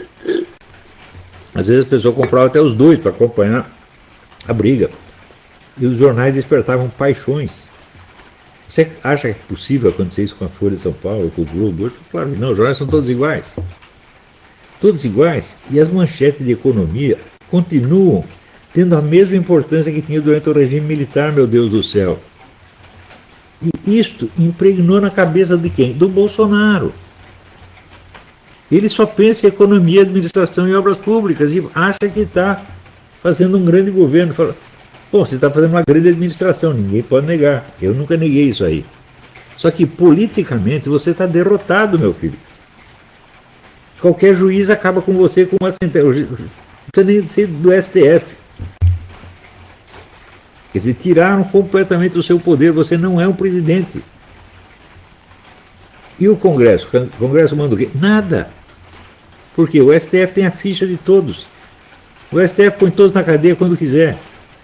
às vezes a pessoa comprava até os dois para acompanhar a briga. E os jornais despertavam paixões. Você acha que é possível acontecer isso com a Folha de São Paulo, com o Globo? Claro que não, os jornais são todos iguais. Todos iguais. E as manchetes de economia continuam tendo a mesma importância que tinha durante o regime militar, meu Deus do céu. E isto impregnou na cabeça de quem? Do Bolsonaro. Ele só pensa em economia, administração e obras públicas e acha que está fazendo um grande governo. Fala, bom, você está fazendo uma grande administração, ninguém pode negar. Eu nunca neguei isso aí. Só que politicamente você está derrotado, meu filho. Qualquer juiz acaba com você com uma sentença. Não precisa nem ser do S T F. Quer dizer, tiraram completamente o seu poder. Você não é um presidente. E o Congresso? O Congresso manda o quê? Nada. Porque o S T F tem a ficha de todos. O S T F põe todos na cadeia quando quiser.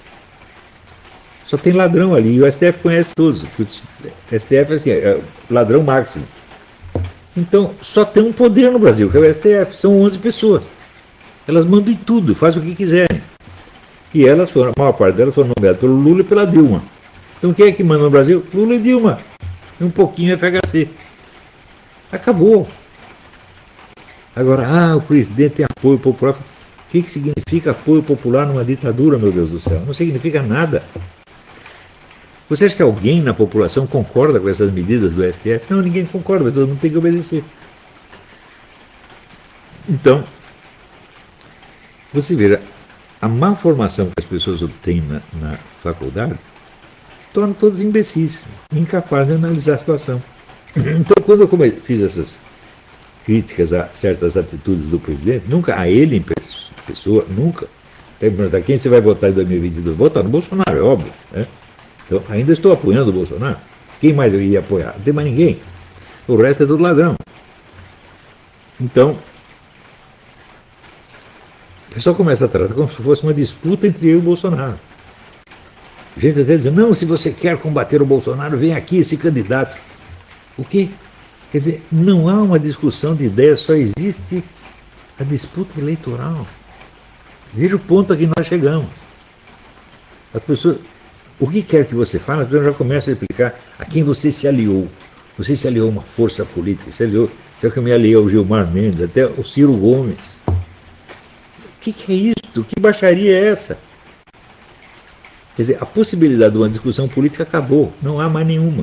Só tem ladrão ali. E o S T F conhece todos. O S T F assim, é ladrão máximo. Então, só tem um poder no Brasil, que é o S T F. São onze pessoas. Elas mandam em tudo, fazem o que quiserem. E elas foram, a maior parte delas foram nomeadas pelo Lula e pela Dilma. Então quem é que manda no Brasil? Lula e Dilma. E um pouquinho F H C. Acabou. Agora, ah, o presidente tem apoio popular. O que, que significa apoio popular numa ditadura, meu Deus do céu? Não significa nada. Você acha que alguém na população concorda com essas medidas do S T F? Não, ninguém concorda, todo mundo tem que obedecer. Então, você veja, a má formação que as pessoas obtêm na, na faculdade torna todos imbecis, incapazes de analisar a situação. Então, quando eu come- fiz essas críticas a certas atitudes do presidente, nunca a ele em pessoa, nunca. Tem que perguntar quem você vai votar em dois mil e vinte e dois? Votar no Bolsonaro, é óbvio. Né? Então, ainda estou apoiando o Bolsonaro. Quem mais eu ia apoiar? Não tem mais ninguém. O resto é tudo ladrão. Então, o pessoal começa a tratar como se fosse uma disputa entre eu e o Bolsonaro. Gente até dizendo, não, se você quer combater o Bolsonaro, vem aqui, se candidato. O quê? Quer dizer, não há uma discussão de ideias, só existe a disputa eleitoral. Veja o ponto a que nós chegamos. As pessoas, o que quer que você fale, as pessoas já começam a explicar a quem você se aliou. Você se aliou a uma força política, se aliou, se eu me aliei ao Gilmar Mendes, até o Ciro Gomes. O que, que é isso? Que baixaria é essa? Quer dizer, a possibilidade de uma discussão política acabou, não há mais nenhuma.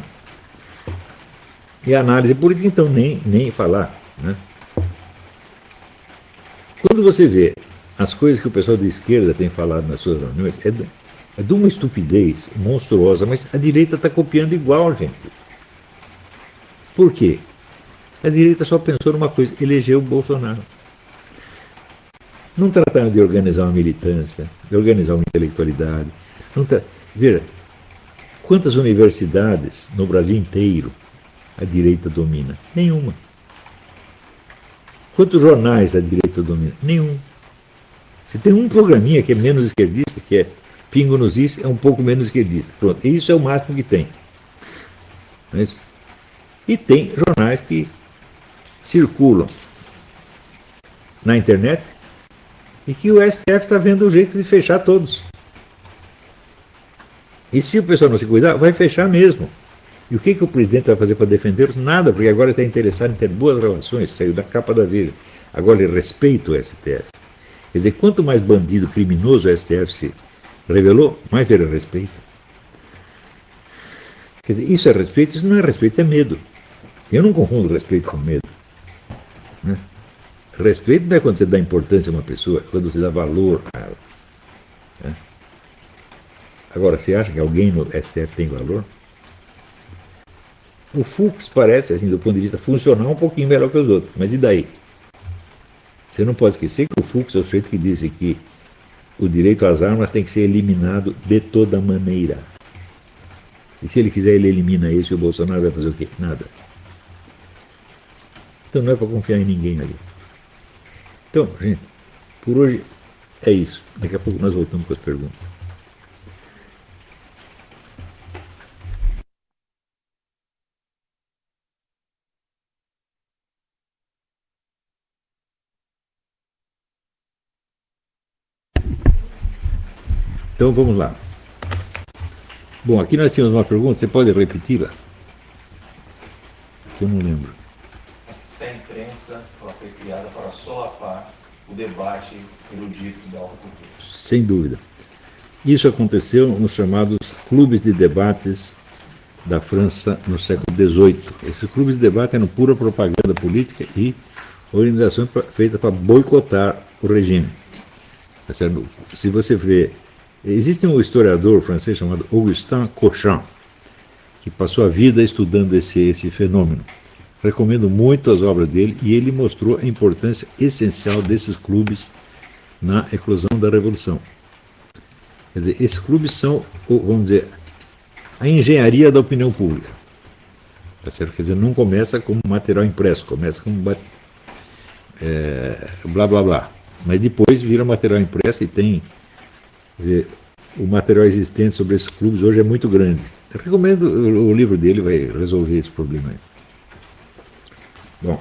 E a análise política, então, nem, nem falar. Né? Quando você vê as coisas que o pessoal de esquerda tem falado nas suas reuniões, é de, é de uma estupidez monstruosa, mas a direita está copiando igual, gente. Por quê? A direita só pensou numa coisa, eleger o Bolsonaro. Não trataram de organizar uma militância, de organizar uma intelectualidade. Não tra... Veja, quantas universidades no Brasil inteiro a direita domina? Nenhuma. Quantos jornais a direita domina? Nenhum. Você tem um programinha que é menos esquerdista, que é Pingo nos Is, é um pouco menos esquerdista. Pronto, isso é o máximo que tem. Não é isso? E tem jornais que circulam na internet e que o S T F está vendo o jeito de fechar todos. E se o pessoal não se cuidar, vai fechar mesmo. E o que, que o presidente vai fazer para defendê-los? Nada, porque agora está interessado em ter boas relações, saiu da capa da Veja. Agora ele respeita o S T F. Quer dizer, quanto mais bandido criminoso o S T F se revelou, mais ele respeita. Quer dizer, isso é respeito, isso não é respeito, isso é medo. Eu não confundo respeito com medo. Né? Respeito não é quando você dá importância a uma pessoa, é quando você dá valor a ela. Né? Agora, você acha que alguém no S T F tem valor? O Fux parece, assim, do ponto de vista funcional, um pouquinho melhor que os outros. Mas e daí? Você não pode esquecer que o Fux é o sujeito que disse que o direito às armas tem que ser eliminado de toda maneira. E se ele quiser, ele elimina isso e o Bolsonaro vai fazer o quê? Nada. Então não é para confiar em ninguém ali. Então, gente, por hoje é isso. Daqui a pouco nós voltamos com as perguntas. Então vamos lá. Bom, aqui nós tínhamos uma pergunta, você pode repeti-la? Que eu não lembro. Se a imprensa ela foi criada para solapar o debate erudito da alta cultura. Sem dúvida. Isso aconteceu nos chamados clubes de debates da França no século dezoito. Esses clubes de debate eram pura propaganda política e organizações feitas para boicotar o regime. Se você vê, existe um historiador francês chamado Augustin Cochin, que passou a vida estudando esse, esse fenômeno. Recomendo muito as obras dele e ele mostrou a importância essencial desses clubes na eclosão da Revolução. Quer dizer, esses clubes são, vamos dizer, a engenharia da opinião pública. Tá certo? Quer dizer, não começa como material impresso, começa como é, blá blá blá. Mas depois vira material impresso e tem, quer dizer, o material existente sobre esses clubes hoje é muito grande. Eu recomendo, o livro dele vai resolver esse problema aí. Bom.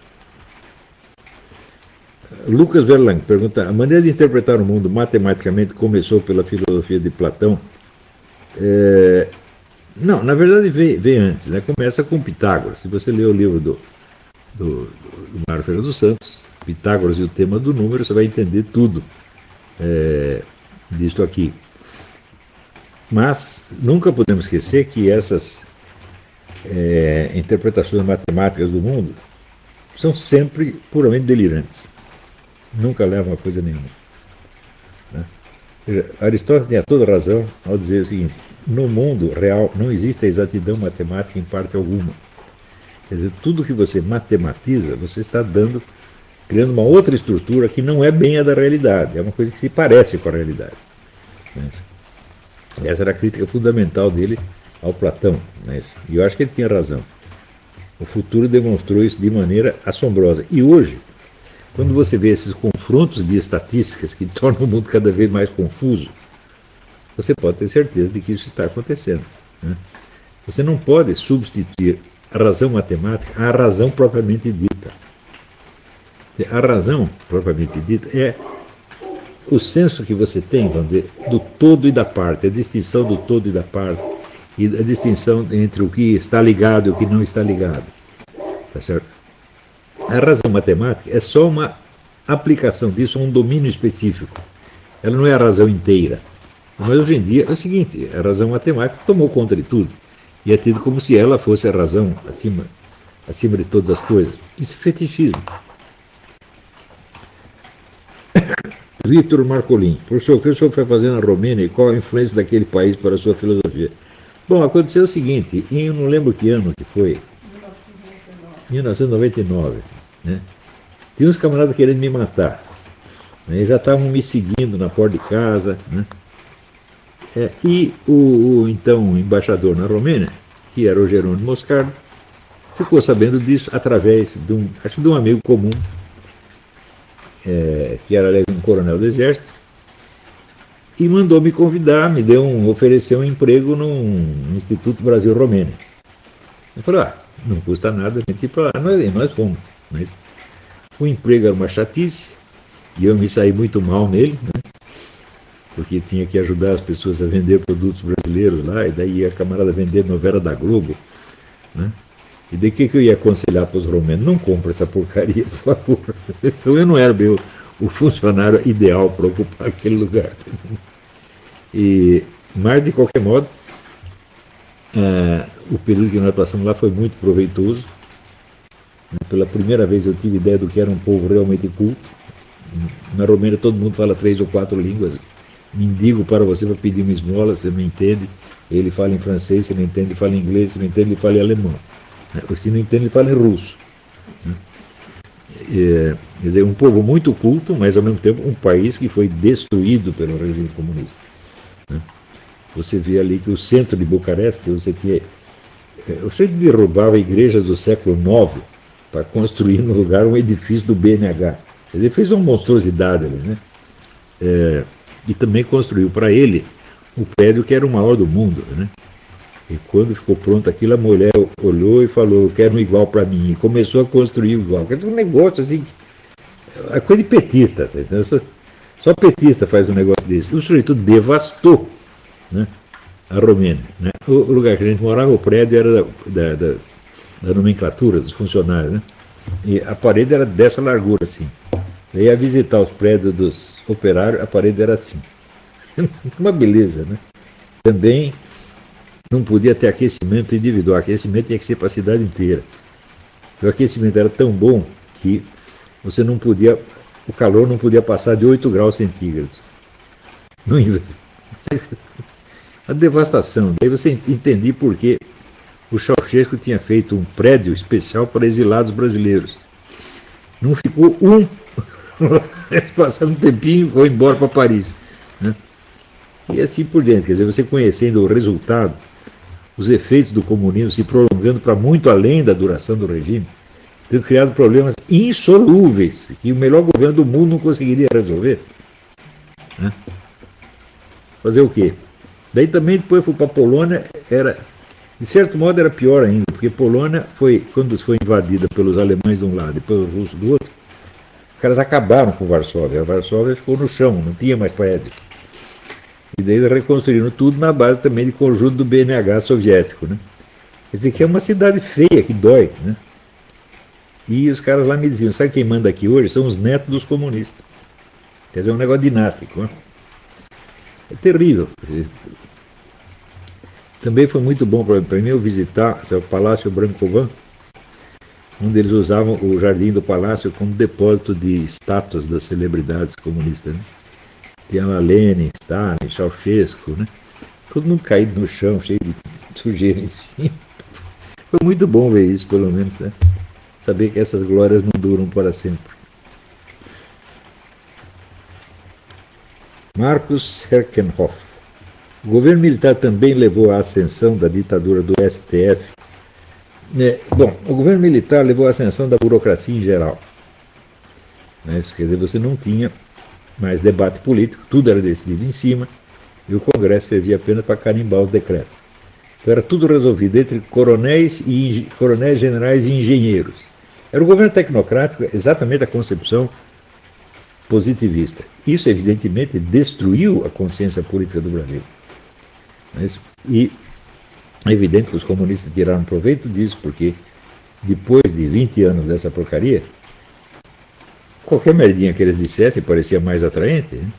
Lucas Verlang pergunta: a maneira de interpretar o mundo matematicamente começou pela filosofia de Platão? É, não, na verdade veio, veio antes, né? Começa com Pitágoras. Se você ler o livro do, do, do Mário Ferreira dos Santos, Pitágoras e o tema do número, você vai entender tudo é, disto aqui. Mas nunca podemos esquecer que essas é, interpretações matemáticas do mundo são sempre puramente delirantes. Nunca levam a coisa nenhuma. Né? Aristóteles tinha toda razão ao dizer o seguinte: no mundo real não existe a exatidão matemática em parte alguma. Quer dizer, tudo que você matematiza, você está dando, criando uma outra estrutura que não é bem a da realidade, é uma coisa que se parece com a realidade. Né? Essa era a crítica fundamental dele ao Platão. Né? E eu acho que ele tinha razão. O futuro demonstrou isso de maneira assombrosa. E hoje, quando você vê esses confrontos de estatísticas que tornam o mundo cada vez mais confuso, você pode ter certeza de que isso está acontecendo. Né? Você não pode substituir a razão matemática à razão propriamente dita. A razão propriamente dita é o senso que você tem, vamos dizer, do todo e da parte, a distinção do todo e da parte, e a distinção entre o que está ligado e o que não está ligado. Tá certo? A razão matemática é só uma aplicação disso a um domínio específico. Ela não é a razão inteira. Mas hoje em dia é o seguinte: a razão matemática tomou conta de tudo. E é tido como se ela fosse a razão acima, acima de todas as coisas. Isso é fetichismo. Vitor Marcolin: professor, o que o senhor foi fazer na Romênia e qual a influência daquele país para a sua filosofia? Bom, aconteceu o seguinte, em, eu não lembro que ano que foi, mil novecentos e noventa e nove, né? Tinha uns camaradas querendo me matar, né? Já estavam me seguindo na porta de casa, né? É, e o, o então embaixador na Romênia, que era o Jerônimo Moscardo, ficou sabendo disso através de um, acho que de um amigo comum, é, que era um coronel do exército, e mandou me convidar, me deu um, ofereceu um emprego num Instituto Brasil-Romênia. Eu falei: ah, não custa nada a gente ir para lá. Nós, nós fomos. Mas o emprego era uma chatice, e eu me saí muito mal nele, né? Porque tinha que ajudar as pessoas a vender produtos brasileiros lá, e daí a camarada vender novela da Globo, né? E daí o que, que eu ia aconselhar para os romenos? Não compra essa porcaria, por favor. Então eu não era meu, o funcionário ideal para ocupar aquele lugar. E, mas, de qualquer modo, uh, o período que nós passamos lá foi muito proveitoso. Pela primeira vez eu tive ideia do que era um povo realmente culto. Na Romênia todo mundo fala três ou quatro línguas. Mendigo para você para pedir uma esmola, você não entende. Ele fala em francês, você não entende, ele fala em inglês, você não entende, ele fala em alemão. Se não entende, ele fala em russo. É, quer dizer, um povo muito culto, mas ao mesmo tempo um país que foi destruído pelo regime comunista. Você vê ali que o centro de Bucareste, você tinha, o centro derrubava igrejas do século nove para construir no lugar um edifício do B N H. Quer dizer, fez uma monstruosidade ali, né? É, e também construiu para ele o prédio que era o maior do mundo, né? E quando ficou pronto aquilo, a mulher olhou e falou: eu quero um igual para mim. E começou a construir o igual. Quer dizer, um negócio assim, a coisa de petista, tá? só, só petista faz um negócio desse. E o sujeito devastou, né? a Romênia. Né? O, o lugar que a gente morava, o prédio era da, da, da, da nomenclatura, dos funcionários. Né? E a parede era dessa largura, assim. Eu ia visitar os prédios dos operários, a parede era assim. Uma beleza, né? Também não podia ter aquecimento individual, aquecimento tinha que ser para a cidade inteira. O aquecimento era tão bom que você não podia, o calor não podia passar de oito graus centígrados. No inverno. A devastação. Daí você entendi por que o Ceausescu tinha feito um prédio especial para exilados brasileiros. Não ficou um. Eles passaram um tempinho e foi embora para Paris. Né? E assim por dentro. Quer dizer, você conhecendo o resultado, os efeitos do comunismo se prolongando para muito além da duração do regime, tendo criado problemas insolúveis que o melhor governo do mundo não conseguiria resolver. Né? Fazer o quê? Daí também depois fui para a Polônia, era, de certo modo era pior ainda, porque Polônia foi, quando foi invadida pelos alemães de um lado e pelos russos do outro, os caras acabaram com Varsóvia. A Varsóvia ficou no chão, não tinha mais prédio. E daí reconstruíram tudo na base também de conjunto do B N H soviético. Né? Quer dizer que é uma cidade feia, que dói. Né? E os caras lá me diziam, sabe quem manda aqui hoje? São os netos dos comunistas. Quer dizer, é um negócio dinástico. Né? É terrível. Também foi muito bom para mim eu visitar o Palácio Brankovan, onde eles usavam o jardim do palácio como depósito de estátuas das celebridades comunistas. Né? Tinha lá Lenin, Stalin, Ceausescu, né? Todo mundo caído no chão, cheio de sujeira em cima. Foi muito bom ver isso, pelo menos, né? Saber que essas glórias não duram para sempre. Marcos Herkenhoff. O governo militar também levou à ascensão da ditadura do S T F. É, bom, o governo militar levou à ascensão da burocracia em geral. Né? Isso quer dizer, você não tinha mais debate político, tudo era decidido em cima, e o Congresso servia apenas para carimbar os decretos. Então era tudo resolvido entre coronéis, e, coronéis generais e engenheiros. Era o governo tecnocrático, exatamente a concepção positivista. Isso, evidentemente, destruiu a consciência política do Brasil. E é evidente que os comunistas tiraram proveito disso, porque depois de vinte anos dessa porcaria, qualquer merdinha que eles dissessem parecia mais atraente. Né?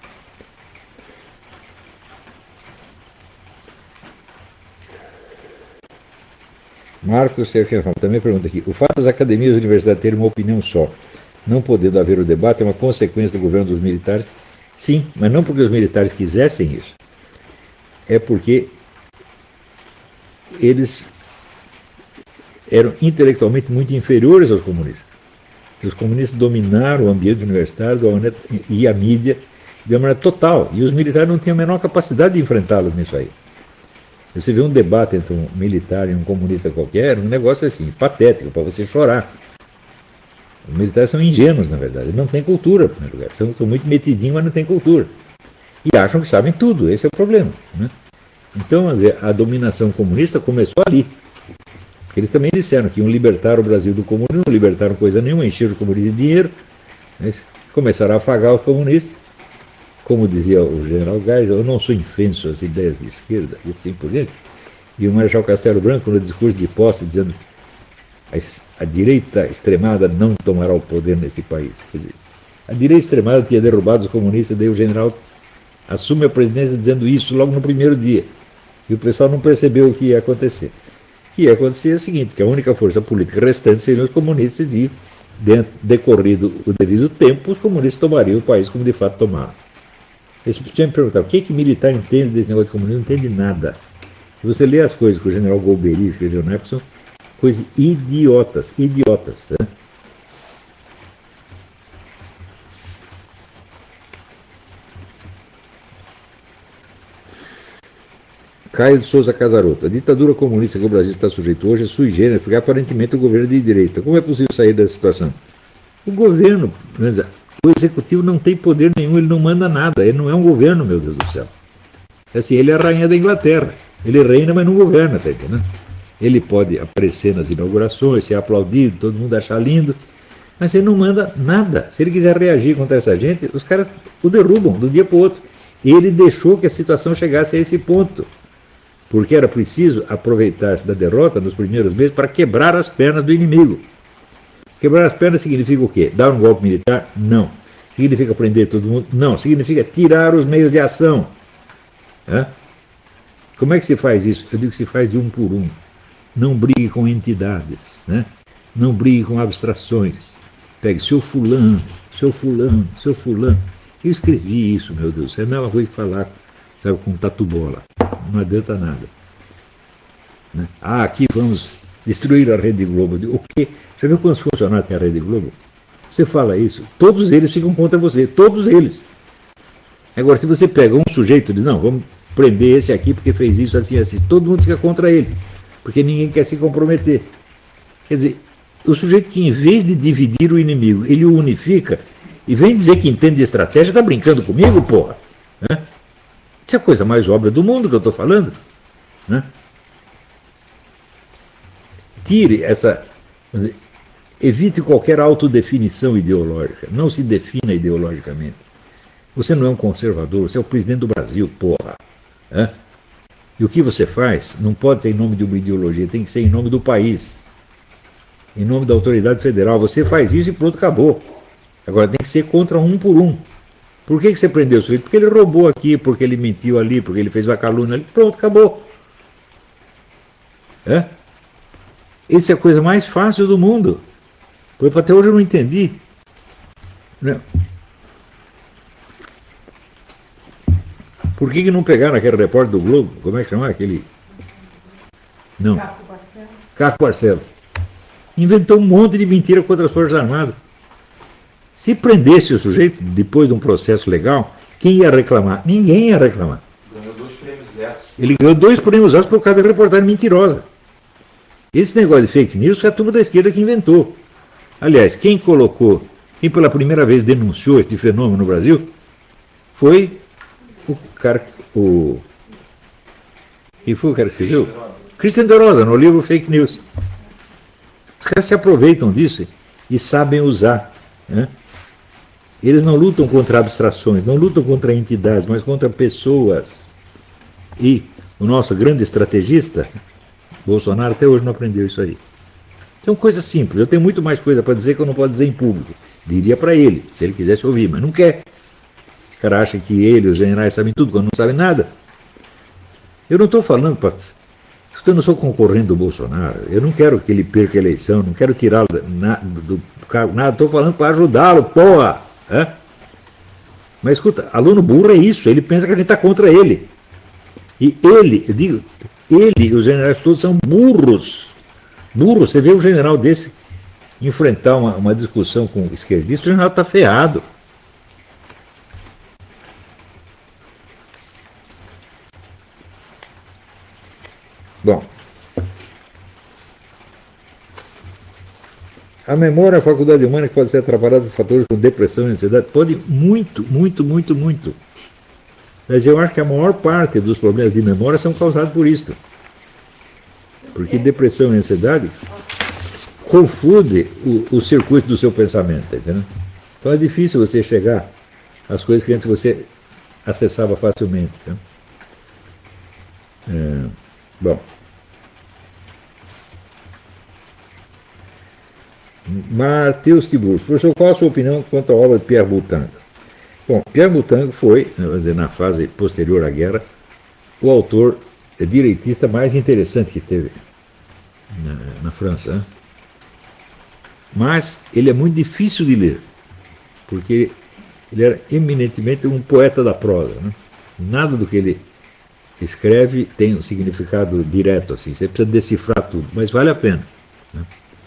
Marcos Serkenhoff também pergunta aqui, o fato das academias e universidades terem uma opinião só, não podendo haver o debate, é uma consequência do governo dos militares? Sim, mas não porque os militares quisessem isso. É porque eles eram intelectualmente muito inferiores aos comunistas. Os comunistas dominaram o ambiente universitário e a mídia de uma maneira total. E os militares não tinham a menor capacidade de enfrentá-los nisso aí. Você vê um debate entre um militar e um comunista qualquer, um negócio assim, patético, para você chorar. Os militares são ingênuos, na verdade. Eles não têm cultura, em primeiro lugar. São, são muito metidinhos, mas não têm cultura. E acham que sabem tudo. Esse é o problema. Né? Então, a dominação comunista começou ali. Eles também disseram que iam libertar o Brasil do comunismo, não libertaram coisa nenhuma, encheram o comunismo de dinheiro, né? Começaram a afagar os comunistas. Como dizia o general Geisel, eu não sou infenso às ideias de esquerda, e assim por diante. E o Marechal Castelo Branco, no discurso de posse, dizendo a, a direita extremada não tomará o poder nesse país. Quer dizer, a direita extremada tinha derrubado os comunistas, daí o general assume a presidência dizendo isso logo no primeiro dia. E o pessoal não percebeu o que ia acontecer. O que ia acontecer é o seguinte, que a única força política restante seriam os comunistas e, dentro, decorrido o devido tempo, os comunistas tomariam o país como de fato tomaram. Esse tinha me perguntado, o que que militar entende desse negócio de comunismo? Não entende nada. Se você lê as coisas que o general Golbery escreveu na época, são coisas idiotas, idiotas. Né? Caio de Souza Casaroto. A ditadura comunista que o Brasil está sujeito hoje é sui generis, porque aparentemente o governo é de direita. Como é possível sair dessa situação? O governo, o executivo não tem poder nenhum, ele não manda nada, ele não é um governo, meu Deus do céu. Assim, ele é a rainha da Inglaterra, ele reina, mas não governa, tá entendendo? Ele pode aparecer nas inaugurações, ser aplaudido, todo mundo achar lindo, mas ele não manda nada. Se ele quiser reagir contra essa gente, os caras o derrubam de um dia para o outro. Ele deixou que a situação chegasse a esse ponto. porque era preciso aproveitar-se da derrota nos primeiros meses para quebrar as pernas do inimigo. Quebrar as pernas significa o quê? Dar um golpe militar? Não. Significa prender todo mundo? Não. Significa tirar os meios de ação. É? Como é que se faz isso? Eu digo que se faz de um por um. Não brigue com entidades, né? Não brigue com abstrações. Pegue seu fulano, seu fulano, seu fulano. Eu escrevi isso, meu Deus. É a mesma coisa que falar, sabe, com tatu-bola. Não adianta nada. Né? Ah, aqui vamos destruir a Rede Globo. O quê? Já viu quantos funcionários tem a Rede Globo? Você fala isso, todos eles ficam contra você. Todos eles. Agora, se você pega um sujeito e diz, não, vamos prender esse aqui porque fez isso, assim, assim. Todo mundo fica contra ele. Porque ninguém quer se comprometer. Quer dizer, o sujeito que, em vez de dividir o inimigo, ele o unifica e vem dizer que entende de estratégia, está brincando comigo, porra? Né? Isso é a coisa mais óbvia do mundo que eu estou falando. Né? Tire essa... Dizer, evite qualquer autodefinição ideológica. Não se defina ideologicamente. Você não é um conservador, você é o presidente do Brasil, porra. Né? E o que você faz não pode ser em nome de uma ideologia, tem que ser em nome do país. Em nome da autoridade federal. Você faz isso e pronto, acabou. Agora tem que ser contra um por um. Por que, que você prendeu o sujeito? Porque ele roubou aqui, porque ele mentiu ali, porque ele fez uma calúnia ali. Pronto, acabou. É? Essa é a coisa mais fácil do mundo. Porque até hoje eu não entendi. Não. Por que, que não pegaram aquele repórter do Globo? Como é que chama aquele? Não. Caco Barcelos. Caco Barcelos. Inventou um monte de mentira contra as Forças Armadas. Se prendesse o sujeito, depois de um processo legal, quem ia reclamar? Ninguém ia reclamar. Ganhou dois prêmios ESSO. Ele ganhou dois prêmios ESSO por causa da reportagem mentirosa. Esse negócio de fake news foi a turma da esquerda que inventou. Aliás, quem colocou, quem pela primeira vez denunciou este fenômeno no Brasil, foi o cara, o... Quem foi o cara que escreveu? Christian de Rosa, no livro Fake News. Os caras se aproveitam disso e sabem usar. Né? Eles não lutam contra abstrações, não lutam contra entidades, mas contra pessoas. E o nosso grande estrategista, Bolsonaro, até hoje não aprendeu isso aí. São coisas simples. Eu tenho muito mais coisa para dizer que eu não posso dizer em público. Diria para ele, se ele quisesse ouvir, mas não quer. O cara acha que ele, os generais, sabem tudo, quando não sabem nada. Eu não estou falando para... Eu não sou concorrente do Bolsonaro. Eu não quero que ele perca a eleição, não quero tirá-lo do cargo, nada. Estou falando para ajudá-lo, porra! É? Mas escuta, aluno burro é isso. Ele pensa que a gente está contra ele. E ele, eu digo, ele e os generais todos são burros. Burros. Você vê um general desse enfrentar uma, uma discussão com o esquerdista, o general está ferrado. Bom, a memória, a faculdade humana que pode ser atrapalhada por fatores como depressão e ansiedade, pode muito, muito, muito, muito. Mas eu acho que a maior parte dos problemas de memória são causados por isso. Porque depressão e ansiedade confunde o, o circuito do seu pensamento, entendeu? Então é difícil você chegar às coisas que antes você acessava facilmente. Tá? É, bom. Matheus Tiburcio. Professor, qual a sua opinião quanto à obra de Pierre Boutangue? Bom, Pierre Boutangue foi, vamos dizer, na fase posterior à guerra, o autor direitista mais interessante que teve na, na França. Né? Mas ele é muito difícil de ler, porque ele era eminentemente um poeta da prosa. Né? Nada do que ele escreve tem um significado direto, assim, você precisa decifrar tudo, mas vale a pena. Né?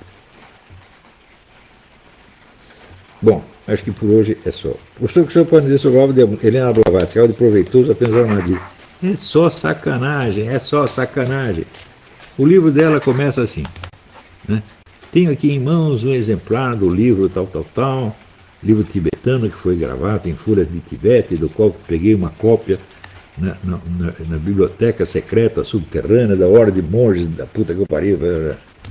Bom, acho que por hoje é só. O senhor que o senhor pode dizer sobre a obra de Helena Blavatsky, a obra de proveitoso apenas armadilha. É só sacanagem, é só sacanagem. O livro dela começa assim. Né? Tenho aqui em mãos um exemplar do livro tal, tal, tal, livro tibetano que foi gravado em folhas de Tibete, do qual peguei uma cópia na, na, na, na biblioteca secreta subterrânea da Ordem de Monges, da puta que eu pariu.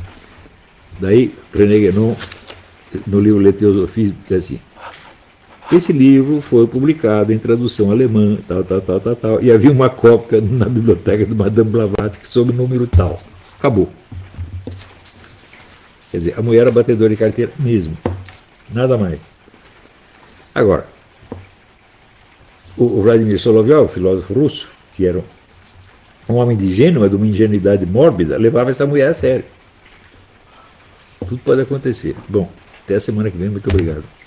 Daí, René Guénon, no livro Le Théosophie, diz assim: Esse livro foi publicado em tradução alemã, tal, tal, tal, tal, tal, e havia uma cópia na biblioteca de Madame Blavatsky sob o número tal. Acabou. Quer dizer, a mulher era batedora de carteira mesmo. Nada mais. Agora, o Vladimir Solovyov, filósofo russo, que era um homem de ingênuo, de uma ingenuidade mórbida, levava essa mulher a sério. Tudo pode acontecer. Bom, até a semana que vem. Muito obrigado.